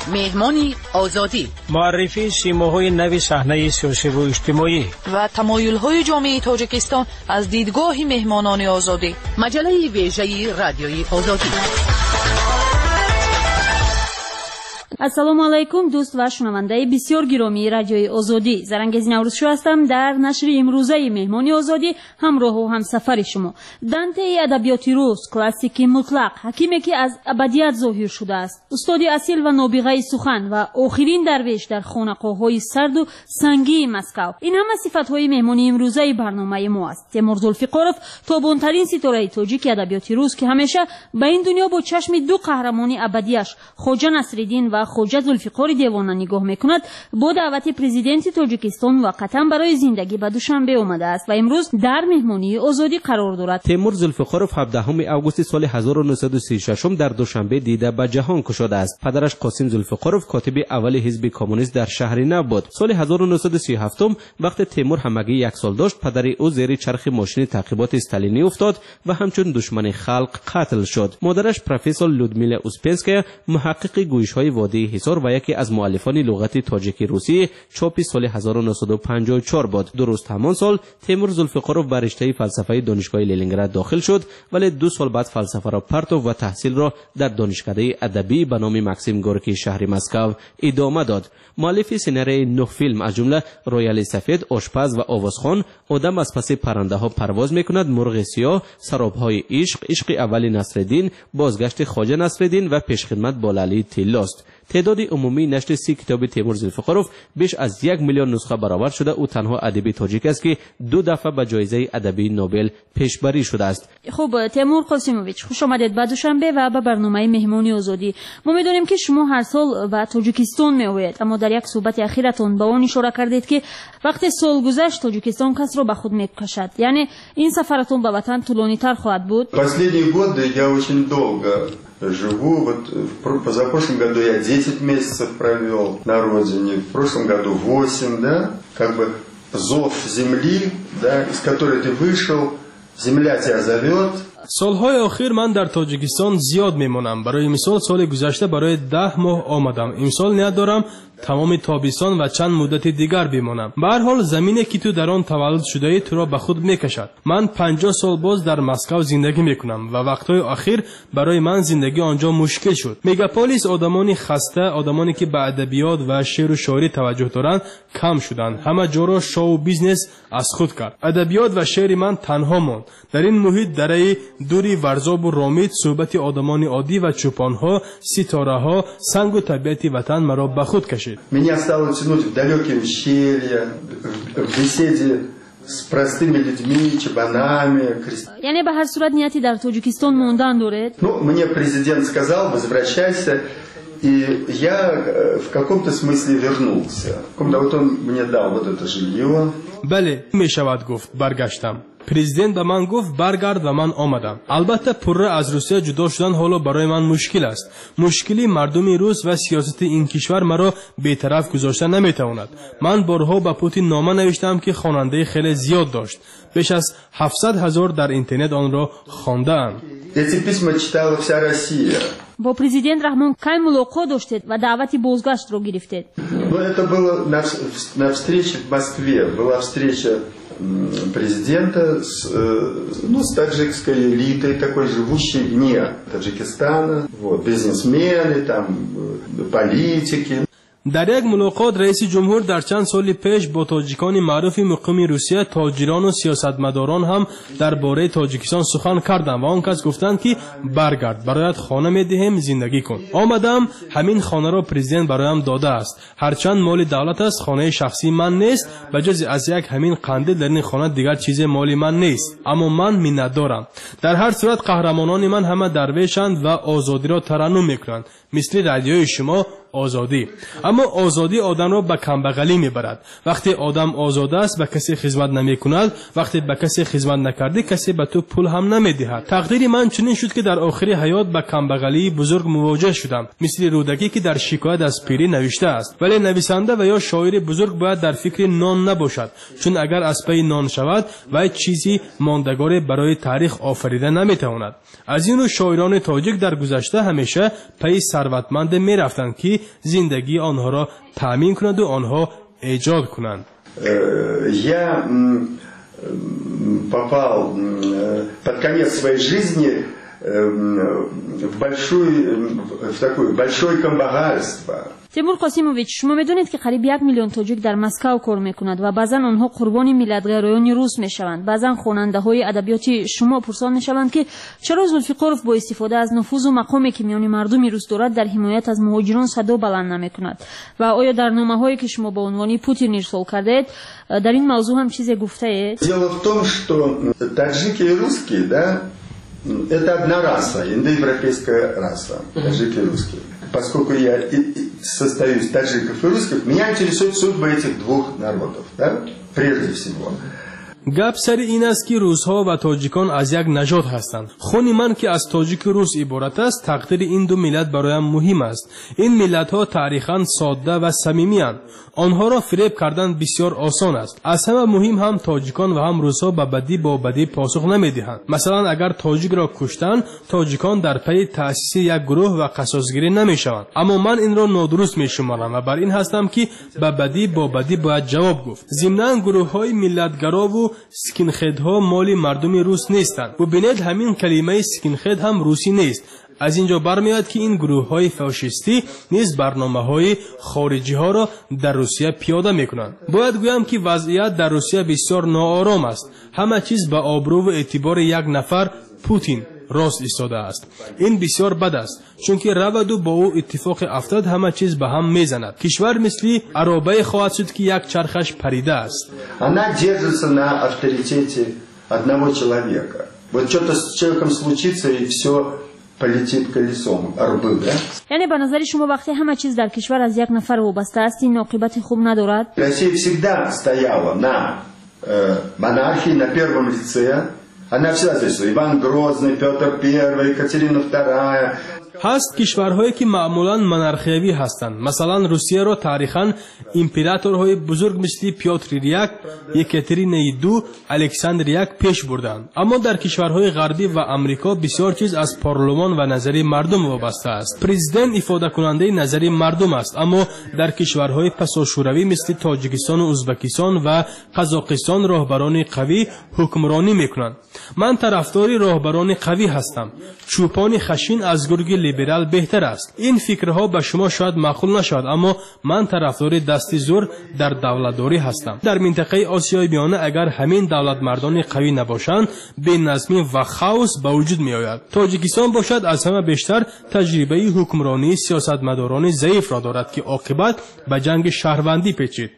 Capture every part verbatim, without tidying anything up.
مهمانی آزادی، معرفی سیماهای نوی صحنه سیاسی و اجتماعی و تمایل‌های جامعه تاجیکستان از دیدگاه مهمانان آزادی. مجله ویژه رادیوی آزادی. ассалому алайкум дӯст ва шунавандаи бисёр гиромии радиои озодӣ. Зарангези Наврӯзшӯ ҳастам. Дар нашри имрӯзаи меҳмони озодӣ ҳамроҳу ҳамсафари шумо. Дантеи адабиёти рус, классики мутлақ, ҳакиме ки аз абадият зоҳир шудааст, устоди асил ва нобиғаи сухан ва охирин дарвеш дар хонақоҳҳои сарду сангии Москав. Ин ҳама сифатҳои меҳмони имрӯзаи барномаи мо аст. Темур Зулфиқоров тобонтарин ситораи тоҷики адабиёти рус ки ҳамеша ба ин дунё бо чашми ду қаҳрамони абадиаш Хоҷа Насриддин ва Хоҷа Зулфиқори Девона нигоҳ мекунад, бо даъвати президенти Тоҷикистон муваққатан барои зиндагӣ ба Душанбе омадааст ва имрӯз дар меҳмонии озодӣ қарор дорад. Темур Зулфиқоров ҳабдаҳуми августи соли ҳазору нӯҳсаду сию шашум дар Душанбе дида ба ҷаҳон кушодааст. Падараш Қосим Зулфиқоров котиби аввали ҳизби коммунист дар шаҳри Нав буд. Соли ҳазору нӯҳсаду сию ҳафтум вақте Темур ҳамагӣ як сол дошт, падари ӯ зери чархи мошини таъқиботи сталинӣ уфтод ва ҳамчун душмани халқ қатл шуд. Модараш профессор Людмила Успенская, муҳаққиқи гӯишҳои водии ҳисор ва яке аз муаллифони луғати тоҷики русӣ, чопи соли ҳазору нӯҳсаду панҷоҳу чор буд. Дуруст ҳамон сол Темур Зулфиқоров ба риштаи фалсафаи донишгоҳи Ленинград дохил шуд, вале ду сол баъд фалсафаро партов ва таҳсилро дар донишкадаи адабӣ ба номи Максим Горкии шаҳри Москав идома дод. муаллифи сценарияи нӯҳ филм аз ҷумла Рояли сафед, Ошпаз ва Овозхон, Одам аз паси паррандаҳо парвоз мекунад, Мурғи сиёҳ, Саробҳои ишқ, Ишқи аввали Насриддин, Бозгашти Хоҷа Насриддин ва Пешхидмат бо Лалии Тиллост. تعداد عمومی نشر سی کتاب تیمور زلفقاروف بیش از یک میلیون نسخه برآورد شده. او تنها ادیب تاجیک است که دو دفعه به جایزه ادبی نوبل پیشبری شده است. خب تیمور قاسیموویچ، خوش آمدید به دوشنبه و به برنامه مهمانی آزادی. ما میدونیم که شما هر سال به تاجیکستان میآیید، اما در یک صحبت اخیرتون به آن اشاره کردید که وقتی سال گذشت تاجیکستان کس را به خود میکشد. یعنی این سفرتون به وطن طولانی‌تر خواهد بود؟ Последние годы я очень долго живу. Вот в позапрошлом году я десять месяцев провел на родине, в прошлом году восемь, да, как бы зов земли, да, из которой ты вышел, земля тебя зовет. سالهای اخیر من در تاجیکستان زیاد میمونم. برای مثال سال گذشته برای ده ماه آمدم. امسال نیت دارم تمام تابستان و چند مدت دیگر بمانم. به هر حال زمینی که تو در آن تولد شده ای تو را به خود میکشد. من پنجاه سال باز در مسکو زندگی میکنم و وقتهای اخیر برای من زندگی آنجا مشکل شد. مگاپولیس آدمانی خسته، آدمانی که به ادبیات و شعر و شاعری توجه دارند کم شدند. همه جا را شو بیزنس از خود کرد. ادبیات و شعر من تنها ماند. در این محیط درای دوری ورزاب و رامید صحبت آدمان عادی و چوپانها، ستاره‌ها، سنگ و طبیعت وطن مرا به خود کشید. Меня стало тянуть в далекие ущелья, в беседе с простыми людьми, чабанами. یعنی به هر صورت نیتی در تاجیکستان موندن دارید؟ Ну, мне президент сказал, возвращайся, и я в каком-то смысле вернулся. Вот он мне дал вот это жилье. بله میشود گفت برگشتم. پرزیدنت به من گفت برگرد و من آمدم. البته پره از روسیه جدا شدن حالا برای من مشکل است. مشکلی مردم روس و سیاست این کشور مرا بی‌طرف گذاشته نمیتواند. من بارها به پوتین نامه نوشتم که خواننده خیلی زیاد داشت. بیش از هفتصد هزار در اینترنت آن را خواندم. Эти письма читала вся Россия. با президент رحمان کی ملاقات داشتید و دعوتی بازگشت رو گرفتید؟ Ну, это было на, на встрече в Москве. Была встреча президента с, ну, с таджикской элитой, такой живущей вне Таджикистана, вот, бизнесмены, там, политики. در یک ملاقات رئیس جمهور در چند سال پیش با تاجیکان معروف مقیم روسیه، تاجران و سیاستمداران هم درباره تاجیکستان سخن کردند و آن کس گفتند که برگرد، برایت خانه میدهیم زندگی کن. آمدم، همین خانه را پرزیدنت برایم داده است. هرچند مال دولت است، خانه شخصی من نیست و جز از یک همین قندیل در این خانه دیگر چیز مالی من نیست، اما من منت دارم. در هر صورت قهرمانان من همه درویشند و آزادی را ترنم میکنند، مثل رادیوی شما آزادی. اما آزادی آدم را به کمبغلی میبرد. وقتی آدم آزاد است به کسی خدمت نمی کند، وقتی به کسی خدمت نکردی کسی به تو پول هم نمیدهد. تقدیر من چنین شد که در آخر حیات به کمبغلی بزرگ مواجه شدم، مثل رودکی که در شکایت از پیری نوشته است. ولی نویسنده و یا شاعر بزرگ باید در فکر نان نباشد، چون اگر از پی نان شود و چیزی ماندگار برای تاریخ آفریده نمیتواند. از این رو شاعران تاجیک در گذشته همیشه پی ثروتمند میرفتند که زندگی آنها را تأمین کند و آنها ایجاد کنند. Я попал под конец своей жизни в большой, в такое большое камбагальство. تیمور قاسیموویچ، شما میدونید که قریب یک میلیون تاجیک در مسکو کار میکند و بعضا آنها قربانی ملت‌گرایان روس میشوند. بعضا خواننده های ادبیاتی شما پرسان میشوند که چرا زولفیقارف با استفاده از نفوذ و مقامی که میان مردم روس دارد در حمایت از مهاجران صدا بلند نمیکند و آیا در نامه‌هایی که شما با عنوان پوتین ارسال کردید در این موضوع هم چیزی گفته اید؟ Дело в том, что таджики и русские, да, это одна раса, индоевропейская раса, таджики и русские. Поскольку я состою из таджиков и русских, меня интересуют судьбы этих двух народов, да, прежде всего. گپ سر این است که روس‌ها و تاجیکان از یک نژاد هستند. خون من که از تاجیک و روس عبارت است، تقدیر این دو ملت برایم مهم است. این ملت‌ها تاریخاً ساده و صمیمی‌اند. آنها را فریب کردن بسیار آسان است. از همه مهم هم تاجیکان و هم روس‌ها به بدی با بدی پاسخ نمی‌دهند. مثلا اگر تاجیک را کشتند، تاجیکان در پی تأسیس یک گروه و قصاص‌گیری نمی‌شوند. اما من این را نادرست می‌شمارم و بر این هستم که به بدی با بدی باید جواب گفت. ضمناً گروه‌های ملت‌گرا و سکینخدها مال مردم روس نیستند. ببینید همین کلمه سکینخد هم روسی نیست. از اینجا برمیاد که این گروه های فاشیستی نیز برنامه های خارجی ها را در روسیه پیاده میکنند. باید گویم که وضعیت در روسیه بسیار ناآرام است. همه چیز به آبرو و اعتبار یک نفر پوتین راست ایستاده است. این بسیار بد است، چون که رود و با او اتفاق افتاد همه چیز به هم میزند. کشور مثلی عرابه خواهد شد که یک چرخش پریده است. Она держится на авторитете одного человека. Вот что-то с человеком случится и все полетит колесом. Арбы, да? یعنی به نظر شما وقتی همه چیز در کشور از یک نفر وابسته است این عاقبت خوب ندارد؟ Россия всегда стояла на э, монархии, на первом лице. Она всегда здесь. Иван Грозный, Петр Первый, Екатерина Вторая. هست کشورهایی که معمولا منارخیوی هستند. مثلا روسیه را تاریخاً امپراتورهای بزرگ مثل پیوتر یک، یکاترین دو، الکساندر یک پیش بردند. اما در کشورهای غربی و امریکا بسیار چیز از پارلمان و نظری مردم وابسته است. پرزیدنت افاده کننده نظری مردم است، اما در کشورهای پساشوروی مثل تاجیکستان و ازبکستان و قزاقستان راهبران قوی حکمرانی میکنند. من طرفدار راهبران قوی هستم. چوپان خشین از گرگ لیبرال بهتر است. این فکرها به شما شاید معقول نشود، اما من طرفدار دست زور در دولتداری هستم. در منطقه آسیای میانه اگر همین دولت مردان قوی نباشند، بی نظمی و خاوس به وجود می آید. تاجیکستان باشد از همه بیشتر تجربه حکمرانی سیاستمداران ضعیف را دارد که عاقبت به جنگ شهروندی پیچید.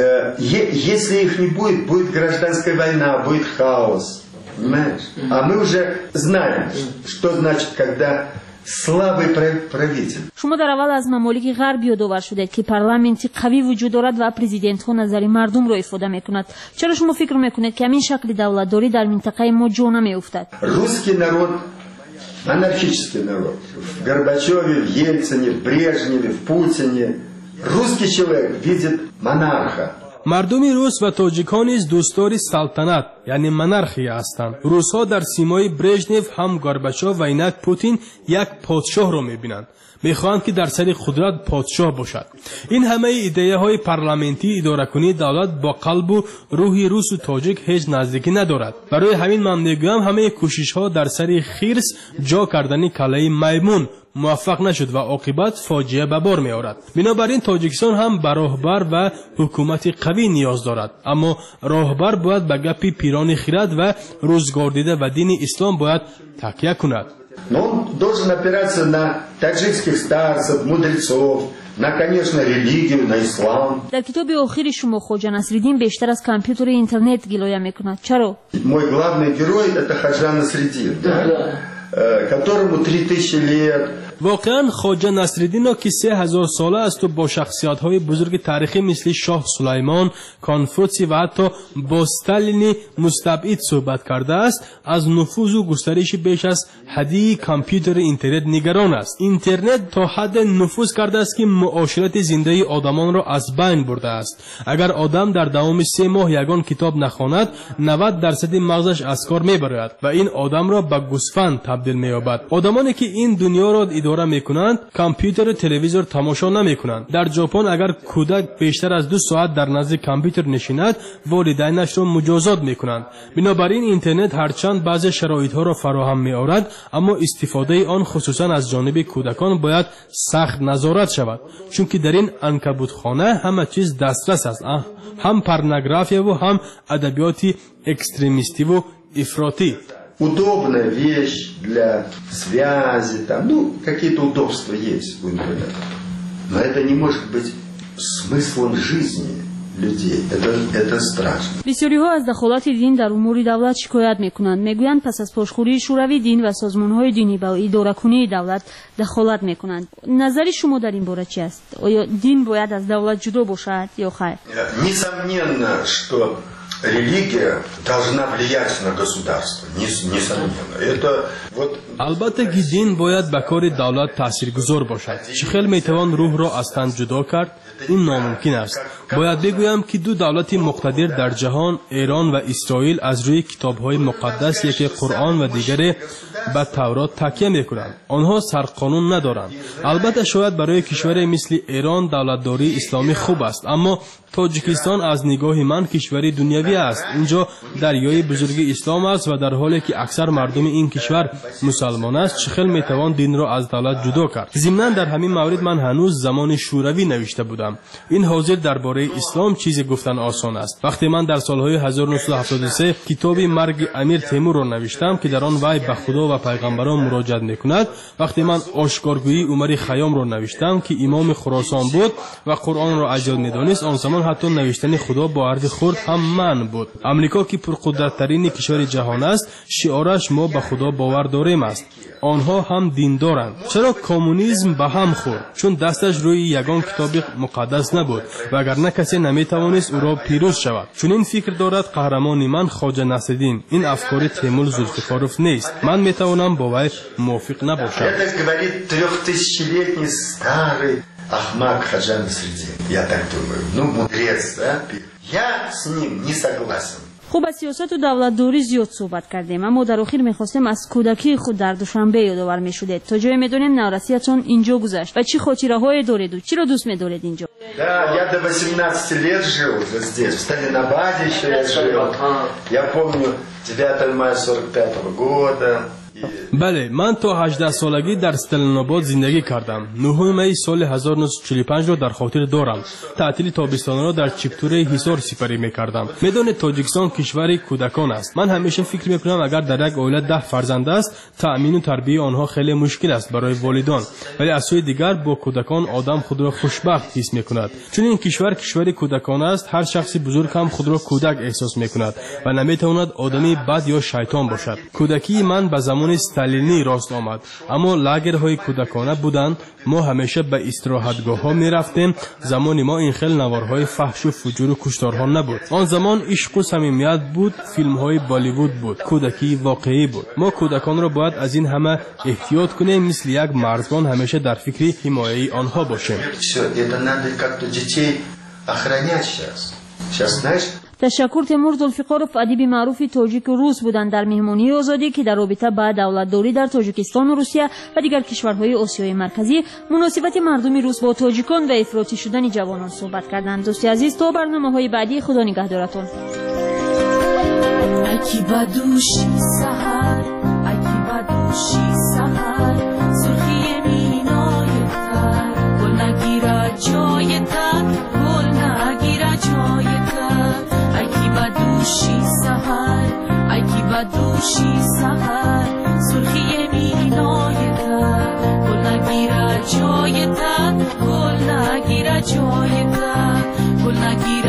Если их не будет, будет гражданская война, будет хаос. Понимаешь? А мы уже знаем, что значит, когда слабый правитель. شما در اول از ممالک غرب یادآور شدید که پارلمانتی قوی وجود دارد و پرزیدنت ها نظر مردم را افاده میکند. چرا شما فکر میکنید که همین شکل دولتداری در منطقه ما جا نمیافتد؟ Русский народ анархический народ. В Горбачеве, в Ельцине, в Брежневе, в Путине русский человек видит монарха. مردم روس و تاجیکان نیز دوستدار سلطنت یعنی منارخی هستند. روس‌ها در سیمای برژنف هم گورباچوف و اینک پوتین یک پادشاه را می‌بینند. می‌خواهند که در سر قدرت پادشاه باشد. این همه ایده‌های پارلمانتی اداره کنی دولت با قلب و روح روس و تاجیک هیچ نزدیکی ندارد. برای همین من میگویم همه کوشش‌ها در سر خرس جا کردن کلاه میمون موفق نشد و عاقبت فاجعه به بار می آورد. بنابراین تاجیکستان هم به راهبر و حکومت قوی نیاز دارد، اما راهبر باید به گپ پیران خرد و روزگار دیده و دین اسلام باید تکیه کند. Но он должен опираться на таджикских старцев, мудрецов, на, конечно, религию, на ислам. در کتاب آخر شما خواجه نصرالدین بیشتر از کامپیوتر اینترنت گلایه میکند. چرا؟ Мой главный герой это Хаджа Насреддин, да? которому три тысячи лет. واقعا خواجه نصرالدین که سه هزار ساله است و با شخصیت های بزرگ تاریخی مثل شاه سلیمان، کانفوسی و حتی با استالین مستبعد صحبت کرده است، از نفوذ و گسترش بیش از حدی کامپیوتر اینترنت نگران است. اینترنت تا حد نفوذ کرده است که معاشرت زنده آدمان را از بین برده است. اگر آدم در دوام سه ماه یگان کتاب نخواند، نود درصد مغزش از کار میبرد و این آدم را به گوسفند تبدیل مییابد. آدمانی که این دنیا را اداره میکنند کامپیوتر و تلویزیون تماشا نمیکنند. در ژاپن اگر کودک بیشتر از دو ساعت در نزد کامپیوتر نشیند والدینش را مجازات میکنند. بنابراین اینترنت هرچند بعضی شرایط ها را فراهم میآورد اما استفاده آن خصوصا از جانب کودکان باید سخت نظارت شود، چون که در این عنکبوتخانه همه چیز دسترس است، هم порнография و هم ادبیات экстремисти و افراطی. Удобная вещь для связи, там, ну, какие-то удобства есть в интернете. Но это не может быть смыслом жизни людей. Это, это страшно. بسیاری‌ها از دخالت دین در امور دولت شکایت میکنند. میگویند پس از پاشخوری شوروی دین و سازمان‌های دینی به اداره‌کنی دولت دخالت میکنند. نظر شما در این باره چی است؟ آیا دین باید از دولت جدا باشد یا خیر؟ Несомненно, что религия должна влиять на государство. Несомненно. Это вот البته که دین باید به کار دولت تاثیرگذار باشد. چخیل میتوان روح را از تن جدا کرد؟ این ناممکن است. باید بگویم که دو دولت مقتدر در جهان، ایران و اسرائیل، از روی کتاب‌های مقدس، یکی قرآن و دیگری به تورات تکیه میکنند. آنها سرقانون ندارند. البته شاید برای کشوری مثل ایران دولتداری اسلامی خوب است، اما تاجیکستان از نگاه من کشوری دنیوی است. اینجا دریای بزرگ اسلام است و در حالی که اکثر مردم این کشور مسلمان است، چخیل میتوان دین را از دولت جدا کرد؟ ضمناً در همین مورد من هنوز زمان شوروی نوشته بودم. این حاضر درباره اسلام چیزی گفتن آسان است. وقتی من در سالهای هزار و نهصد و هفتاد و سه کتاب مرگ امیر تیمور را نوشتم که در آن وی به خدا و پیغمبران مراجعت میکند، وقتی من آشکارگویی عمر خیام را نوشتم که امام خراسان بود و قرآن را اجاد میدانست، آن زمان حتی نوشتن خدا با حرف خرد هم من بود. امریکا که پرقدرترین کشور جهان است، شعارش ما به خدا باور داریم است. آنها هم دین دارند. چرا کمونیسم به هم خورد؟ چون دستش روی یگان کتاب مقدس نبود و اگر نه کسی نمیتوانست او را پیروز شود. چون این فکر دارد قهرمان من خواجه نصرالدین. این افکار تیمور ذوالفقاروف نیست. من میتوانم با وی موافق نباشم. Это говорит трехтысячелетний старый Ахмад Хаджа Насреддин. Я так думаю. Ну, мудрец, да? Я с ним не согласен. خوب از سیاست و دولتداری زیاد صحبت کردیم، اما در آخر میخواستیم از کودکی خود در دوشنبه یادآور میشدید. تا جای میدونیم نورسیتون اینجا گذشت و چی خاطره های دارید و چی رو دوست میدارید اینجا؟ Да, я до восемнадцати лет жил уже здесь, в Сталинабаде еще я жил. Я помню девятое мая сорок пятого года. بله، من تا هجده سالگی در استالیناباد زندگی کردم. نهم می سال هزار و نهصد و چهل و پنج را در خاطر دارم. تعطیل تابستان را در چپتوره حصار سپری میکردم. میدان تاجیکستان کشور کودکان است. من همیشه فکر میکنم اگر در یک عائله ده فرزند است، تأمین و تربیت آنها خیلی مشکل است برای والدان، ولی از سوی دیگر با کودکان آدم خود را خوشبخت حس میکند. چون این کشور کشور کودکان است، هر شخص بزرگ هم خود را کودک احساس میکند و نمیتواند آدمی بد یا شیطان باشد. کودکی من به زمان استالینی راست آمد، اما لاگرهای کودکانه بودند. ما همیشه به استراحتگاه ها می رفتیم. زمان ما این خیل نوارهای فحش و فجور و کشتارها نبود. آن زمان عشق و صمیمیت بود، فیلم های بالیوود بود، کودکی واقعی بود. ما کودکان را باید از این همه احتیاط کنیم، مثل یک مرزبان همیشه در فکر حمایه آنها باشیم. تشکر. تیمور ذوالفقاروف ادیب معروف تاجیک و روس بودند در مهمانی آزادی که در رابطه با دولتداری در تاجیکستان و روسیه و دیگر کشورهای آسیای مرکزی، مناسبت مردم روس با تاجیکان و افراطی شدن جوانان صحبت کردند. دوستی عزیز، تا برنامه‌های بعدی، خدا نگهدارتون. اکی بدوشی سحر، اکی بدوشی سحر، سرخی مینای تر، گل نگیره جای تر، گل نگیره جای تر. اکی بدوشی سحر، اکی بدوشی سحر، سرخی مینای تر، گل نگیره جای تر، گل نگیره جای تر، گل نگیره